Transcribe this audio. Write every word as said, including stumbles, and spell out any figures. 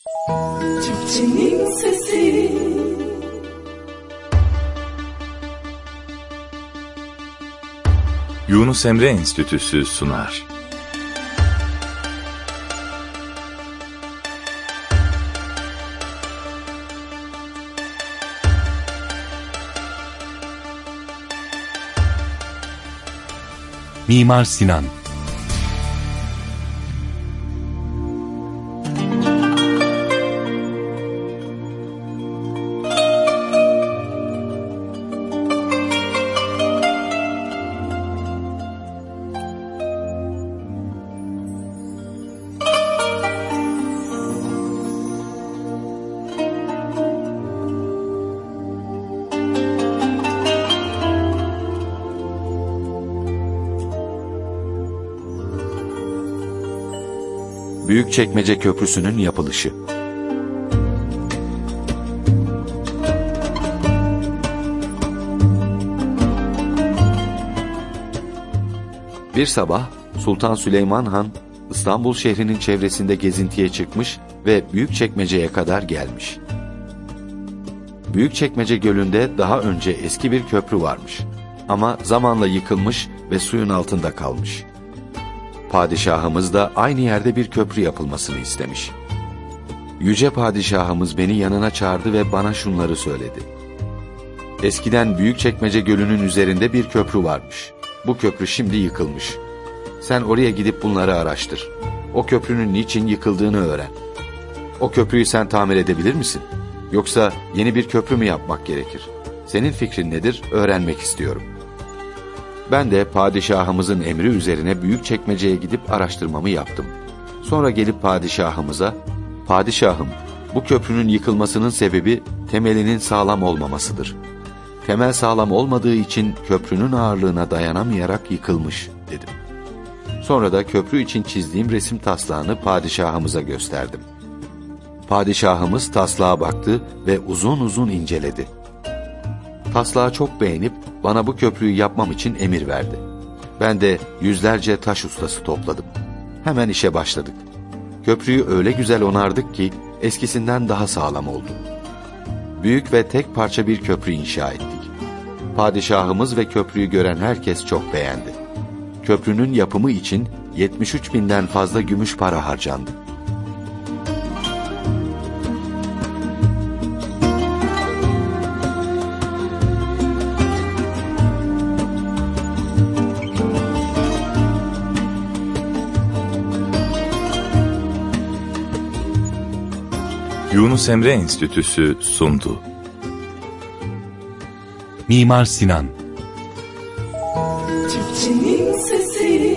Türkçenin sesi. Yunus Emre Enstitüsü sunar. Mimar Sinan. Büyükçekmece Köprüsü'nün yapılışı. Bir sabah Sultan Süleyman Han İstanbul şehrinin çevresinde gezintiye çıkmış ve Büyükçekmece'ye kadar gelmiş. Büyükçekmece Gölü'nde daha önce eski bir köprü varmış ama zamanla yıkılmış ve suyun altında kalmış. Padişahımız da aynı yerde bir köprü yapılmasını istemiş. Yüce Padişahımız beni yanına çağırdı ve bana şunları söyledi. Eskiden Büyükçekmece Gölü'nün üzerinde bir köprü varmış. Bu köprü şimdi yıkılmış. Sen oraya gidip bunları araştır. O köprünün niçin yıkıldığını öğren. O köprüyü sen tamir edebilir misin? Yoksa yeni bir köprü mü yapmak gerekir? Senin fikrin nedir? Öğrenmek istiyorum. Ben de padişahımızın emri üzerine Büyükçekmece'ye gidip araştırmamı yaptım. Sonra gelip padişahımıza, "Padişahım, bu köprünün yıkılmasının sebebi temelinin sağlam olmamasıdır. Temel sağlam olmadığı için köprünün ağırlığına dayanamayarak yıkılmış," dedim. Sonra da köprü için çizdiğim resim taslağını padişahımıza gösterdim. Padişahımız taslağa baktı ve uzun uzun inceledi. Taslağı çok beğenip bana bu köprüyü yapmam için emir verdi. Ben de yüzlerce taş ustası topladım. Hemen işe başladık. Köprüyü öyle güzel onardık ki eskisinden daha sağlam oldu. Büyük ve tek parça bir köprü inşa ettik. Padişahımız ve köprüyü gören herkes çok beğendi. Köprünün yapımı için yetmiş üç binden fazla gümüş para harcandı. Yunus Emre Enstitüsü sundu. Mimar Sinan. Türkçenin sesi.